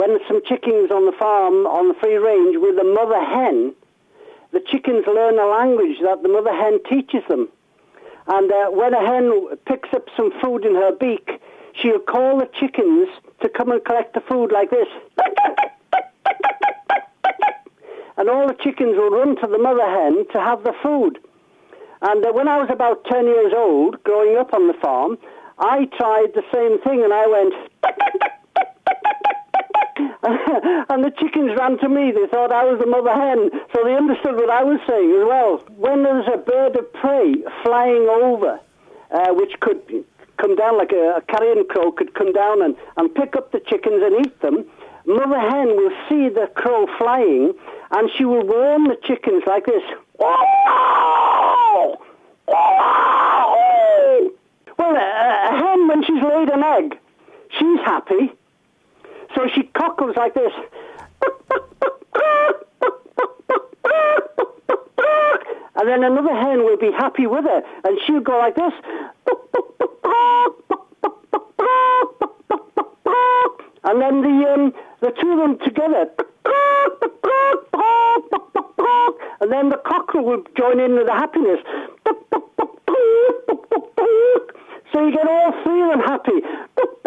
When there's some chickens on the farm, on the free range, with the mother hen, the chickens learn a language that the mother hen teaches them. And when a hen picks up some food in her beak, she'll call the chickens to come and collect the food like this. And all the chickens will run to the mother hen to have the food. And when I was about 10 years old, growing up on the farm, I tried the same thing, and I went... and the chickens ran to me. They thought I was the mother hen, so they understood what I was saying as well. When there's a bird of prey flying over, which could come down, like a carrion crow could come down and pick up the chickens and eat them, mother hen will see the crow flying, and she will warn the chickens like this. Well, a hen, when she's laid an egg, she's happy. So she cockles like this. And then another hen will be happy with her, and she'll go like this. And then the two of them together. And then the cockerel will join in with the happiness. So you get all three of them happy.